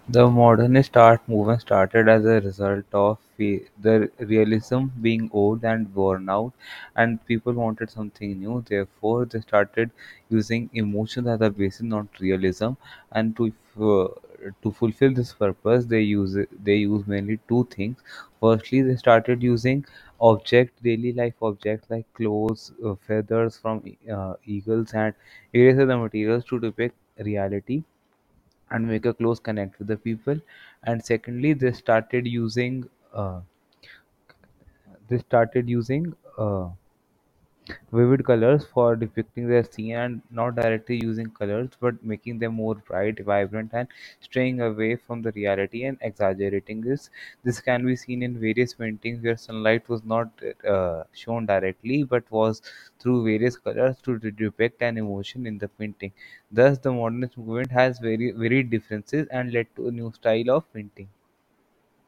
The modernist art movement started as a result of the realism being old and worn out, and people wanted something new. Therefore, they started using emotions as a basis, not realism. And to fulfill this purpose, they use mainly two things. Firstly, they started using daily life objects like clothes, feathers from eagles, and various other materials to depict reality and make a close connect with the people. And secondly, uh, they started using vivid colors for depicting their scene, and not directly using colors but making them more bright, vibrant, and straying away from the reality and exaggerating this can be seen in various paintings where sunlight was not shown directly but was through various colors to depict an emotion in the painting. Thus the modernist movement has very differences and led to a new style of painting.